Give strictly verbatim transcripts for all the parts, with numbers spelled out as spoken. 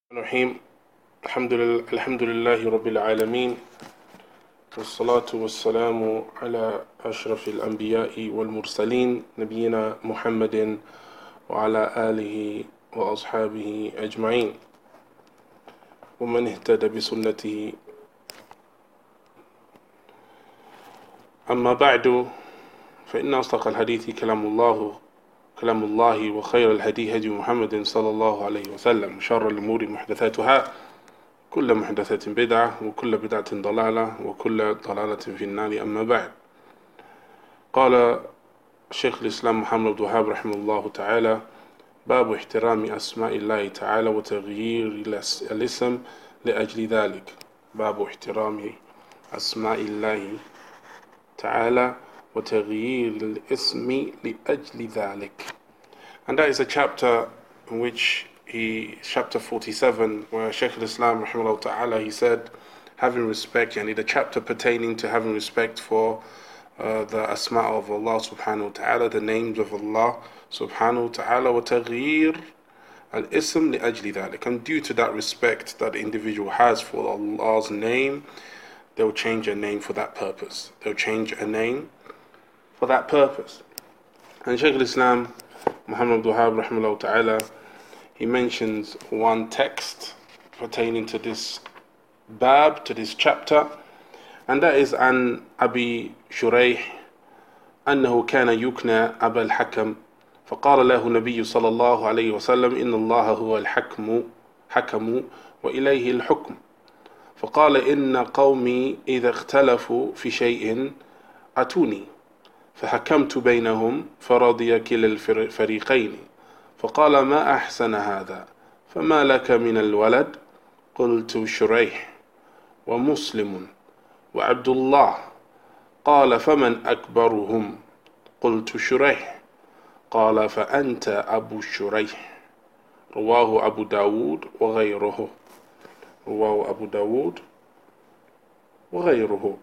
الرحيم الحمد لله الحمد لله رب العالمين والصلاة والسلام على أشرف الأنبياء والمرسلين نبينا محمد وعلى آله وأصحابه أجمعين ومن اهتدى بسنته. أما بعد، فإن أصدق الحديث كلام الله كلام الله وخير الهدي هدي محمد صلى الله عليه وسلم، شر الأمور محدثاتها، كل محدثة بدعة وكل بدعة ضلالة وكل ضلالة في النار. أما بعد، قال شيخ الإسلام محمد بن وهاب رحمه الله تعالى: باب احترام أسماء الله تعالى وتغيير الاسم لأجل ذلك. باب احترام أسماء الله تعالى وتغيير الاسم لأجل ذلك. And that is a chapter in which he, chapter forty-seven, where Shaykh al-Islam rahimahullah ta'ala, he said, having respect, yani the chapter pertaining to having respect for uh, the asma of Allah subhanahu wa ta'ala, the names of Allah subhanahu wa ta'ala, wa taghyir al-ism li ajli dhalik. And due to that respect that the individual has for Allah's name, they'll change a name for that purpose. They'll change a name for that purpose. And Shaykh al-Islam Muhammad bin Wahab rahimahullah ta'ala, he mentions one text pertaining to this bab, to this chapter, and that is an Abi Shurayh أنه كان يكنى أبا الحكم فقال له النبي صلى الله عليه وسلم إن الله هو الحكم حكم وإليه الحكم فقال إن قومي إذا اختلفوا في شيء أتوني فحكمت بينهم فرضي كلا الفريقين فقال ما أحسن هذا فما لك من الولد قلت شريح ومسلم وعبد الله قال فمن أكبرهم قلت شريح قال فأنت أبو شريح رواه أبو داود وغيره رواه أبو داود وغيره.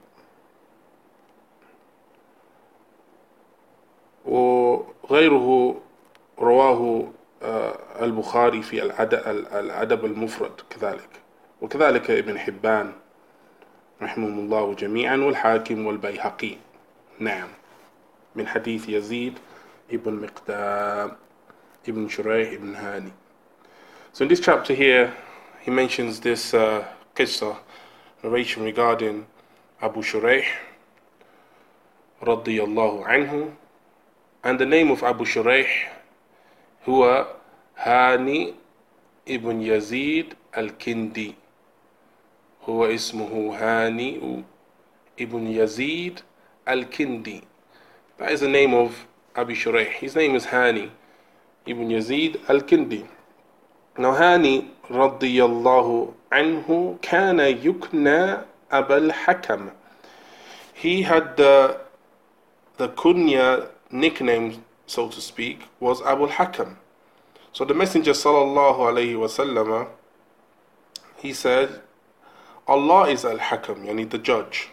وغيره رواه البخاري في الأدب المفرد كذلك، وكذلك ابن حبان رحمهم الله جميعا والحاكم والبيهقي. نعم، من حديث يزيد ibn مقدام ibn شريح ibn هاني. So in this chapter here, he mentions this uh, qissa, narration regarding Abu Shurayh radiyallahu anhu. And the name of Abu Shurayh huwa Hani ibn Yazid al-Kindi. Huwa ismuhu Hani ibn Yazid al-Kindi. That is the name of Abu Shurayh. His name is Hani ibn Yazid al-Kindi. Now Hani radiyallahu anhu kana yukna Abul Hakam. He had the, the kunya nickname, so to speak, was Abu Hakam. So the Messenger sallallahu alayhi wa sallam, he said, Allah is Al-Hakam, yani the judge.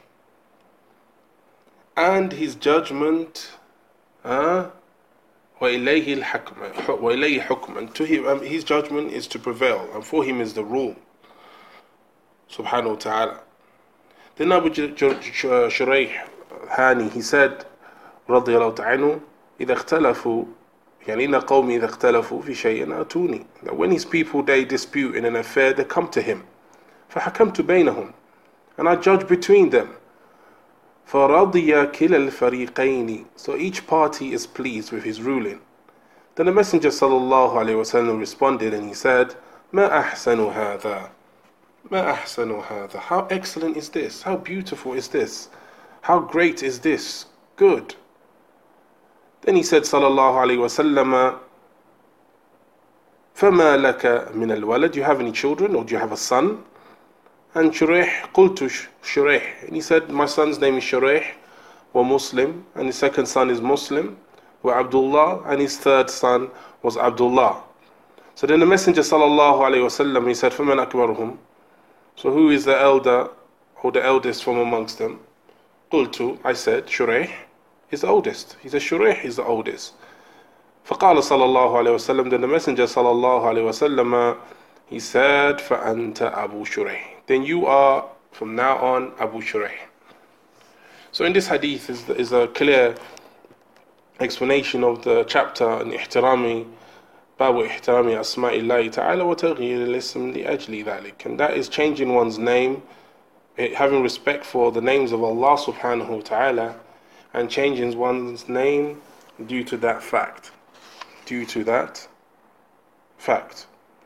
And his judgment, uh, وَإِلَيْهِ الْحَكْمَ وَإِلَيْهِ حُكْمًا, and to him, um, his judgment is to prevail, and for him is the rule, subhanahu wa ta'ala. Then Abu Shurayh Hani, he said, رضي الله عنه إذا اختلفوا يعني إن قومي إذا اختلفوا في شيء أتوني. That when his people, they dispute in an affair, they come to him. فحكمت بينهم, and I judge between them. فرضي كلا الفريقين, so each party is pleased with his ruling. Then the Messenger صلى الله عليه وسلم responded, and he said, ما أحسن هذا ما أحسن هذا, how excellent is this, how beautiful is this, how great is this, good. Then he said sallallahu alayhi wa sallam, فَمَا لَكَ مِنَ الْوَلَدِ, do you have any children, or do you have a son? And Shurayh, قُلْتُ Shurayh, and he said, my son's name is Shurayh, wa Muslim, and his second son is Muslim, wa Abdullah, and his third son was Abdullah. So then the Messenger sallallahu alayhi wa sallam, he said, فَمَنْ أَكْبَرُهُمْ, so who is the elder, or the eldest from amongst them? قُلْتُ, I said, Shurayh is the oldest. He said, Shurayh is the oldest. فقال صلى الله عليه وسلم, then the Messenger صلى الله عليه وسلم, he said, فَأَنْتَ Abu Shuraih. Then you are, from now on, Abu Shuraih. So in this hadith is, is a clear explanation of the chapter in احترامي باب احترام أسماء الله تعالى وتغيير الاسم لأجل ذلك. And that is changing one's name, having respect for the names of Allah subhanahu wa ta'ala, and changing one's name due to that fact. Due to that fact.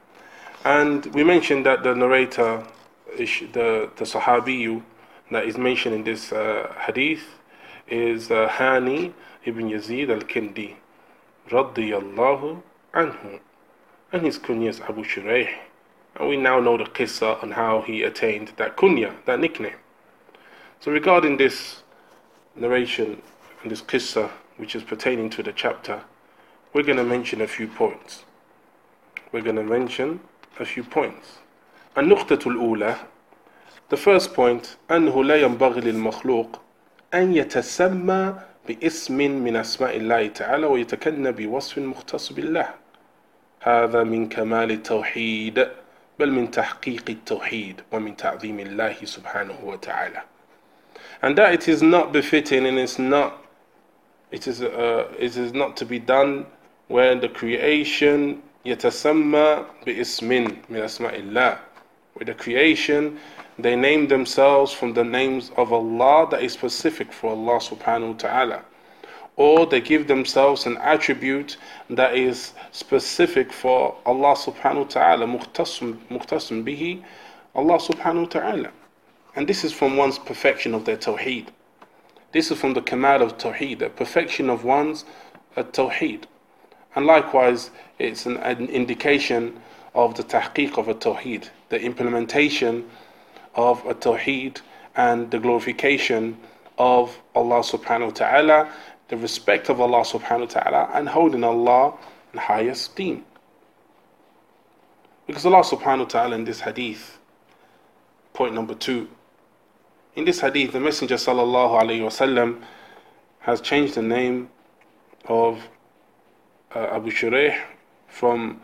And we mentioned that the narrator, the, the Sahabiyu that is mentioned in this uh, hadith is uh, Hani ibn Yazid al-Kindi radiyallahu anhu, and his kunya is Abu Shuraih. And we now know the qissa on how he attained that kunya, that nickname. So regarding this narration and this qissa, which is pertaining to the chapter, we're going to mention a few points. We're going to mention a few points. النقطة الأولى, the first point, أنه لا ينبغي للمخلوق أن يتسمى باسم من أسماء الله تعالى ويتكنى بوصف مختص بالله. هذا من كمال التوحيد بل من تحقيق التوحيد ومن تعظيم الله سبحانه وتعالى. And that it is not befitting and it's not, it is, uh, it is not to be done where the creation يتسمى باسم من أسماء الله, with the creation they name themselves from the names of Allah that is specific for Allah subhanahu wa ta'ala, or they give themselves an attribute that is specific for Allah subhanahu wa ta'ala, mukhtasum bihi Allah subhanahu wa ta'ala. And this is from one's perfection of their tawheed. This is from the kamal of tawheed, the perfection of one's uh, tawheed. And likewise, it's an, an indication of the tahqiq of a tawheed, the implementation of a tawheed and the glorification of Allah subhanahu wa ta'ala, the respect of Allah subhanahu wa ta'ala, and holding Allah in high esteem. Because Allah subhanahu wa ta'ala in this hadith, point number two, in this hadith the Messenger sallallahu alayhi wa sallam has changed the name of uh, Abu Shuraih from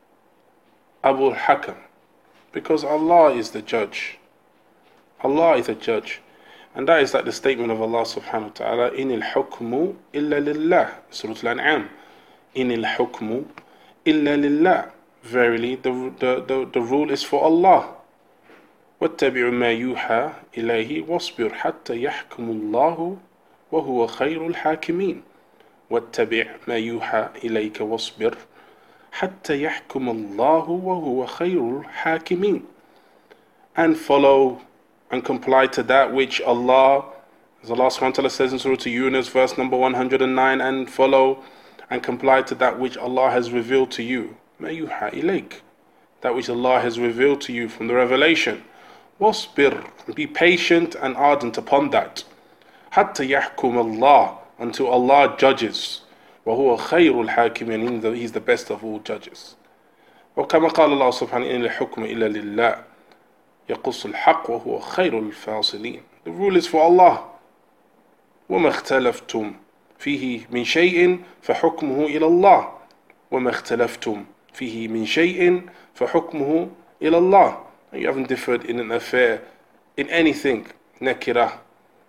Abu al-Hakam, because Allah is the judge. Allah is a judge. And that is like the statement of Allah subhanahu wa ta'ala, إِنِ الْحُكْمُ إِلَّا لِلَّهِ, Surah Al-An'am. إِنِ الْحُكْمُ إِلَّا لِلَّهِ. Verily, the, the, the, the rule is for Allah. وَاتَّبِعُ مَا يُوحَى إِلَيْهِ وَاصْبِرْ حَتَّى يَحْكُمُ اللَّهُ وَهُوَ خَيْرُ الْحَاكِمِينَ. وَاتَّبِعْ مَا يُوحَى إِلَيْكَ وَاصْبِرْ حَتَّى يَحْكُمَ اللَّهُ وَهُوَ خَيْرُ الْحَاكِمِينَ. And follow and comply to that which Allah, as Allah subhanahu wa ta'ala says in Surah Yunus, verse number one hundred nine, and follow and comply to that which Allah has revealed to you. مَا يُوحَى إِلَيْكَ, that which Allah has revealed to you from the revelation. وَاصْبِرْ, be patient and ardent upon that. حَتَّى يَحْكُمَ اللَّهُ, until Allah judges. وَهُوَ خَيْرُ الْحَاكِمِينَ, He is the best of all judges. وَكَمَا قَالَ اللَّهُ سُبْحَانَهُ إِنَّ الْحُكْمَ إِلَّا لِلَّهِ يقص الحق وهو خير الفاصلين. The rule is for Allah. وما اختلفتم فيه من شيء فحكمه إلى الله. وما اختلفتم فيه من شيء فحكمه إلى الله. You haven't differed in an affair, in anything. نكرة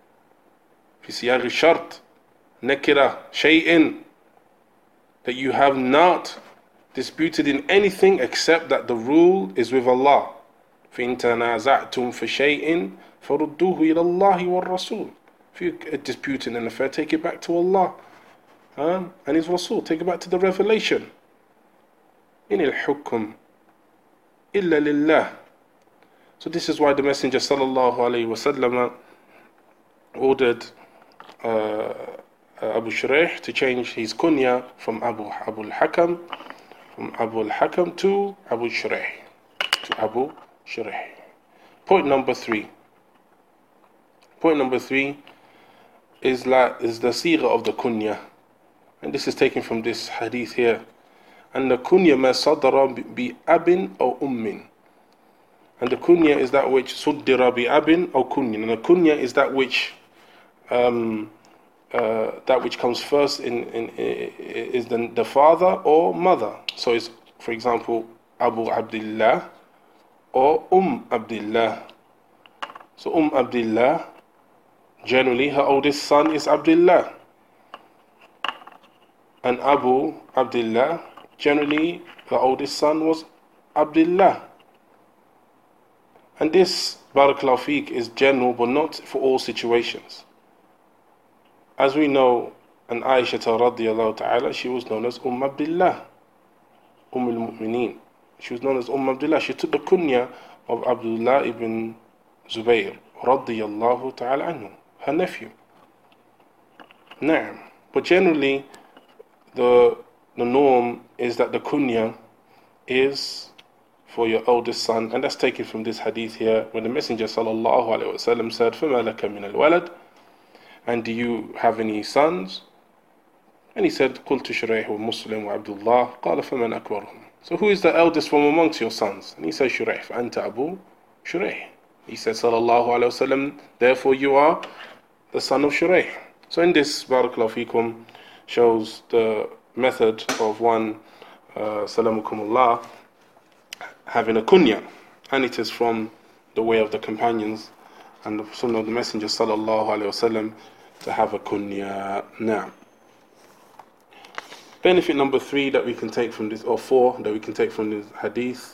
في سياق الشرط. نكرة شيء, that you have not disputed in anything except that the rule is with Allah. فإن تنازعتم في شيء فردوه إلى الله والرسول. If you are disputing an affair, take it back to Allah huh? and His Rasul. Take it back to the revelation. إن الحكم إلا لله. So this is why the Messenger sallallahu alayhi wa sallam ordered uh, Abu Shuraih to change his kunya from Abu Abu al-Hakam, from Abu al-Hakam to Abu Shuraih, to Abu Shuraih. Point number three. Point number three is la is the sigha of the kunya, and this is taken from this hadith here. And the kunya ma sadara bi abin or ummin. And the kunya is that which suddira bi abin or kunya. And the kunya is that which um, uh, that which comes first in, in, in is the, the father or mother. So it's, for example, Abu Abdullah or Umm Abdullah. So Umm Abdullah, generally her oldest son is Abdullah. And Abu Abdullah, generally the oldest son was Abdullah. And this, Barakallahu Feek, is general but not for all situations. As we know, and Aisha radiallahu ta'ala, she was known as Umm Abdullah, Umm al-Mu'mineen. She was known as Umm Abdullah. She took the kunya of Abdullah ibn Zubayr radiallahu ta'ala anhu, her nephew. Naam. But generally, the the norm is that the kunya is for your oldest son, and that's taken from this hadith here, when the Messenger sallallahu alaihi wasallam said, فَمَا لَكَ مِنَ الْوَلَدِ, and do you have any sons? And he said, قُلْتُ شُرَيْحُ وَمُسْلِمْ وَعَبْدُ اللَّهِ قَالَ فَمَنْ أَكْبَرُهُمْ. So who is the eldest from amongst your sons? And he said, Shurayh. فَأَنْتَ أَبُو Shurayh. He said, sallallahu alaihi wasallam, therefore you are the son of Shurayh. So in this, Barakallahu Feekum, shows the method of one, uh, Salamukumullah, having a kunya. And it is from the way of the companions and the sunnah of the Messenger sallallahu alaihi wasallam to have a kunya. Now, benefit number three that we can take from this, or four that we can take from this hadith,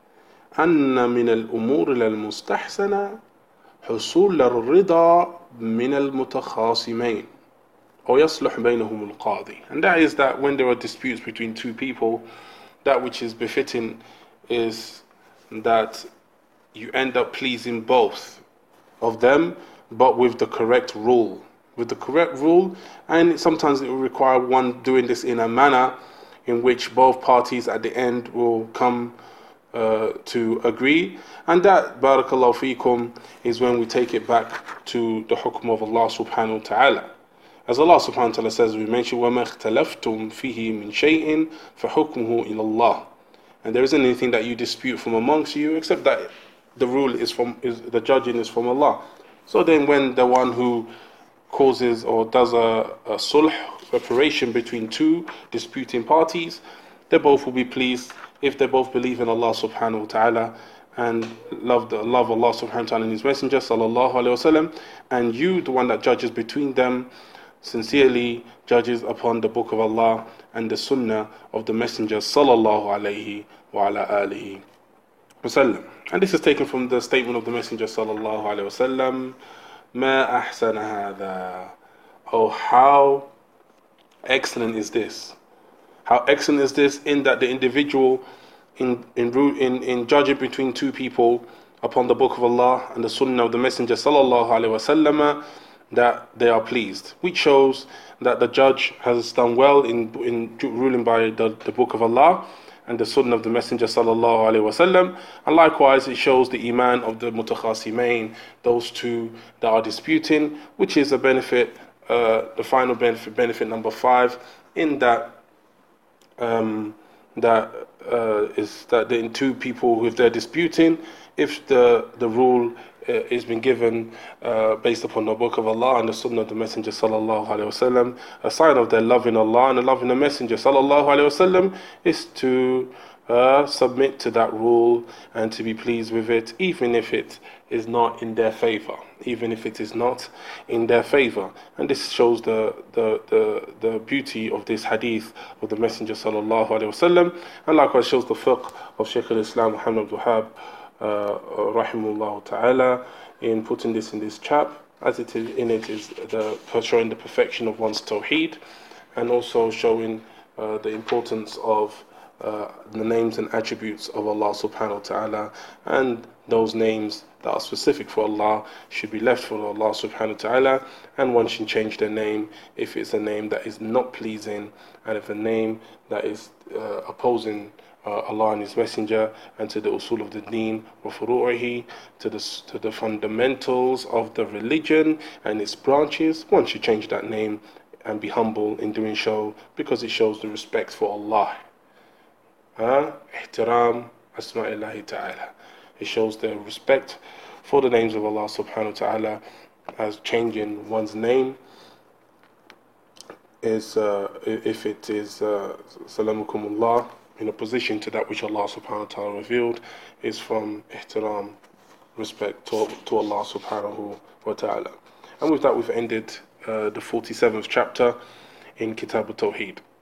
أن من الأمور المستحسنة حصول الرضا من المتخاصمين أو يصلح بينهم القاضي. And that is that when there are disputes between two people, that which is befitting is that you end up pleasing both of them, but with the correct rule. With the correct rule, and sometimes it will require one doing this in a manner in which both parties at the end will come uh, to agree. And that, Barakallahu Feekum, is when we take it back to the hukm of Allah subhanahu wa ta'ala. As Allah subhanahu wa ta'ala says, we mentioned, وَمَا اخْتَلَفْتُمْ فِيهِ مِنْ شَيْءٍ فَحُكْمُهُ إِلَى اللَّهِ. And there isn't anything that you dispute from amongst you, except that the rule is from, is the judging is from Allah. So then when the one who causes or does a, a sulh, reparation between two disputing parties, they both will be pleased if they both believe in Allah subhanahu wa ta'ala and love the love Allah subhanahu wa ta'ala and His Messenger sallallahu alayhi wa sallam, and you, the one that judges between them, sincerely judges upon the book of Allah and the sunnah of the Messenger sallallahu alayhi wa ala alihi wa sallam. And this is taken from the statement of the Messenger sallallahu alayhi wa sallam, ما أحسن هذا. Oh, how excellent is this? How excellent is this in that the individual in in in, in judging between two people upon the book of Allah and the sunnah of the Messenger sallallahu alaihi wasallam, that they are pleased, which shows that the judge has done well in in ruling by the, the book of Allah and the sunnah of the Messenger sallallahu alaihi wasallam. And likewise, it shows the iman of the mutakhasimain, those two that are disputing, which is a benefit, uh, the final benefit, benefit number five, in that um, that uh, is that the two people, if they're disputing, if the the rule uh, is been given uh, based upon the book of Allah and the sunnah of the Messenger sallallahu alaihi wasallam, a sign of their loving Allah and loving the Messenger sallallahu alaihi wasallam is to uh, submit to that rule and to be pleased with it, even if it is not in their favor, even if it is not in their favor. And this shows the the the, the beauty of this hadith of the Messenger sallallahu alaihi wasallam, and likewise shows the fiqh of Shaykh al-Islam Muhammad Abdul Wahhab Uh, rahimahullah ta'ala, in putting this in this chap, as it is in it is the showing the perfection of one's tawheed, and also showing uh, the importance of uh, the names and attributes of Allah subhanahu wa ta'ala, and those names that are specific for Allah should be left for Allah subhanahu wa ta'ala, and one should change their name if it's a name that is not pleasing, and if a name that is uh, opposing Uh, Allah and His Messenger, and to the usul of the deen, wa furu'ihi, to the to the fundamentals of the religion and its branches. One should change that name and be humble in doing so, because it shows the respect for Allah. Ihtiram asma'illahi ta'ala. It shows the respect for the names of Allah subhanahu wa ta'ala, as changing one's name is uh, if it is uh, salamukumullah, in opposition to that which Allah subhanahu wa ta'ala revealed is from ihtiram, respect to, to Allah subhanahu wa ta'ala. And with that we've ended uh, the forty-seventh chapter in Kitab al-Tawheed.